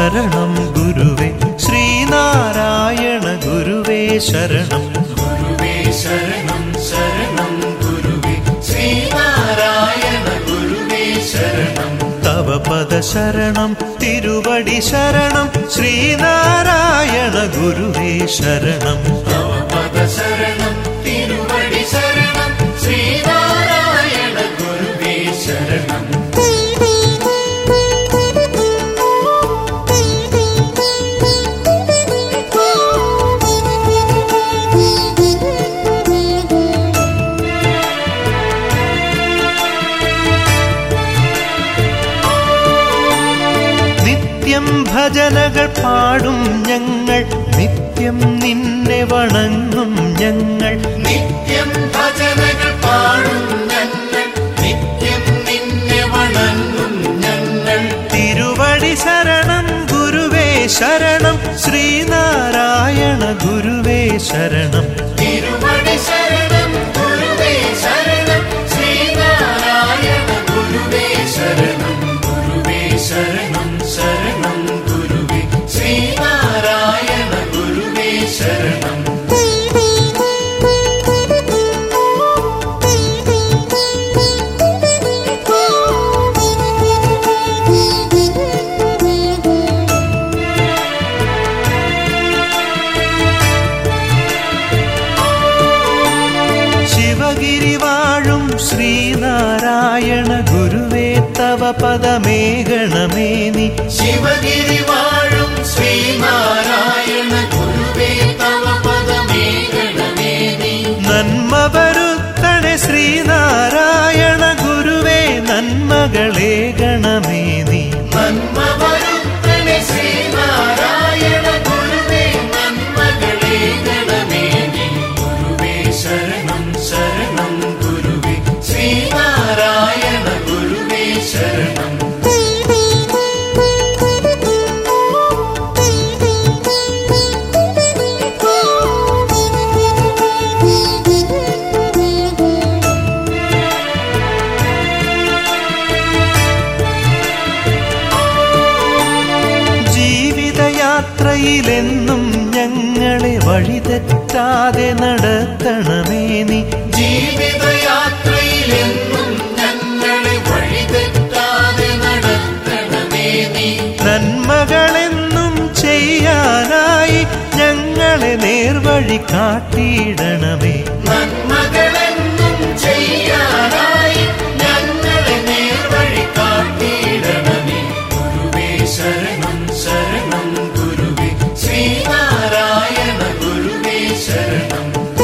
ശരണം ഗുരുവേ ശ്രീനാരായണ ഗുരുവേ ശരണം ഗുരുവേ ശരണം ശരണം ഗുരുവേ ശ്രീനാരായണ ഗുരുവേ ശരണം തവ പദ ശരണം തിരുവടി ശരണം ശ്രീനാരായണ ഗുരുവേ ശരണം തവ പദ ശരണം തിരുവടി ശരണം ശ്രീനാരായണ ഗുരുവേ ശരണം ഭജനകൾ പാടും ഞങ്ങൾ നിത്യം നിന്നെ വണങ്ങും ഞങ്ങൾ നിത്യം ഭജനകൾ പാടും ഞങ്ങൾ നിത്യം നിന്നെ വണങ്ങും ഞങ്ങൾ തിരുവടി ശരണം ഗുരുവേ ശരണം ശ്രീനാരായണ ഗുരുവേ ശരണം തിരുവടി ശരണം ഗുരുവേ ശരണം ശ്രീനാരായണ ഗുരുവേ ശരണം ഗുരുവേ ശരണം ശരണം ഗുരുവേ ശ്രീനാരായണ ഗുരുവേ ശരണം ശിവഗിരി വാഴും ശ്രീനാരായണ ഗുരുവേ തവ പദമേകണമേ നീ ശിവഗിരി വാഴും ശ്രീനാരായണ ഗുരുവേ തവ പദമേകണമേ നീ നന്മ വരുത്തണേ ശ്രീനാരായണ ഗുരുവേ നന്മകളേ ഗണമേ നീ നന്മ വരുത്തണേ ശ്രീനാരായണ ഗുരുവേ നന്മകളേ ഗണമേ നീ ഗുരുവേ ശരണം ശരണം ഗുരുവേ ശ്രീനാരായണ ഗുരുവേ ശരണം ജീവിതയാത്രയിലെന്നും ഞങ്ങളെ വഴിതെറ്റാതെ നടത്തണമേ നീ ജീവിതയാത്രയിലെന്നും ഞങ്ങളെ വഴിതെറ്റാതെ നടത്തണമേ നീ നന്മകളെന്നും ചെയ്യാനായി ഞങ്ങളെ നേർവഴി കാട്ടിയിടണമേ നന്മകളെന്നും ചെയ്യാനായി ഞങ്ങളെ നേർവഴി കാട്ടിയിടണമേ ഗുരുവേ ശരണം ശരണം ഗുരുവേ ശ്രീനാരായണ ഗുരുവേ ശരണം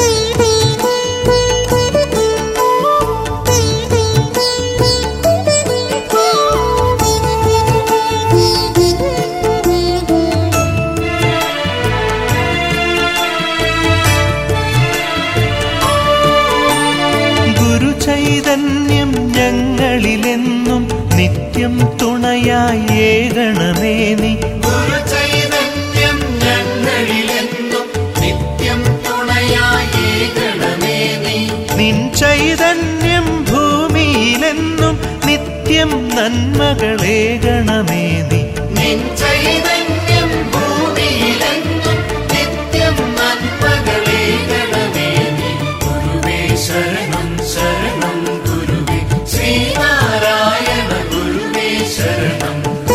ചൈതന്യം ഞങ്ങളിലെന്നും നിത്യം തുണയായി ഏകണമേ നീ ഗുരു ചൈതന്യം ഞങ്ങളിലെന്നും നിത്യം തുണയായി ഏകണമേ നീ നിൻ ചൈതന്യം ഭൂമിയിലെന്നും നിത്യം നന്മകളേകണമേ നീ നിൻ ചൈതന്യം ഭൂമിയിലെന്നും നിത്യം നന്മകളേകണമേ നീ ഗുരുവേ ശരണം ശരണം ഗുരുവേ ശ്രീനാരായണ ഗുരുവേ ശരണം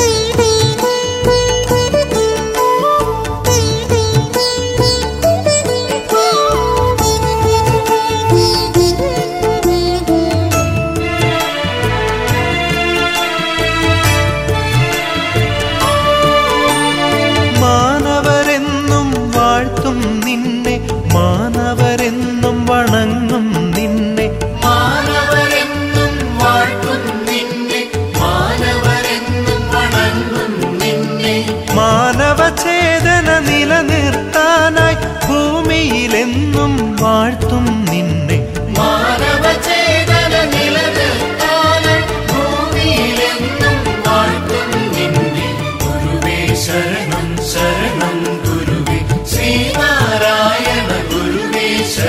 മാനവരെന്നും വാഴ്ത്തും നിന്നെ മാനവരെന്നും വണങ്ങും നിന്നെ മാനവരെന്നും വാഴ്ത്തും നിന്നെ മാനവരെന്നും വണങ്ങും നിന്നെ മാനവചേതന നിലനിർത്താനായി ഭൂമിയിലെന്നും വാഴ്ത്തും നിന്നെ മാനവചേതന നിലനിർത്താനായി ഭൂമിയിലെന്നും വാഴ്ത്തും നിന്നെ ഗുരുവേ ശരണം ശരണം ഗുരുവേ ശ്രീനാരായണ ഗുരുവേ ശരണം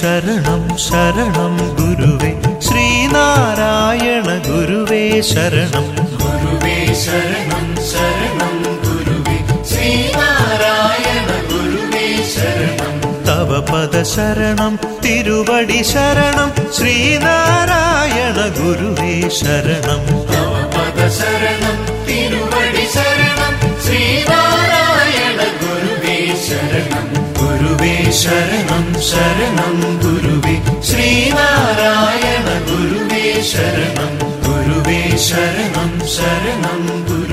ശരണം ശരണം ഗുരുവേ ശ്രീനാരായണ ഗുരുവേ ശരണം ഗുരുവേ ശരണം ശരണം ഗുരുവേ ശ്രീനാരായണ ഗുരുവേ ശരണം തവ പദ ശരണം തിരുവടി ശരണം ശ്രീനാരായണ ഗുരുവേ ശരണം തവ പദ ശരണം തിരുവടി ശരണം ശ്രീനാരായണ ഗുരുവേ ശരണം ഗുരുവേ ശരണം ശരണം ഗുരുവേ ശ്രീനാരായണ ഗുരുവേ ശരണം ഗുരുവേ ശരണം ശരണം ഗുരു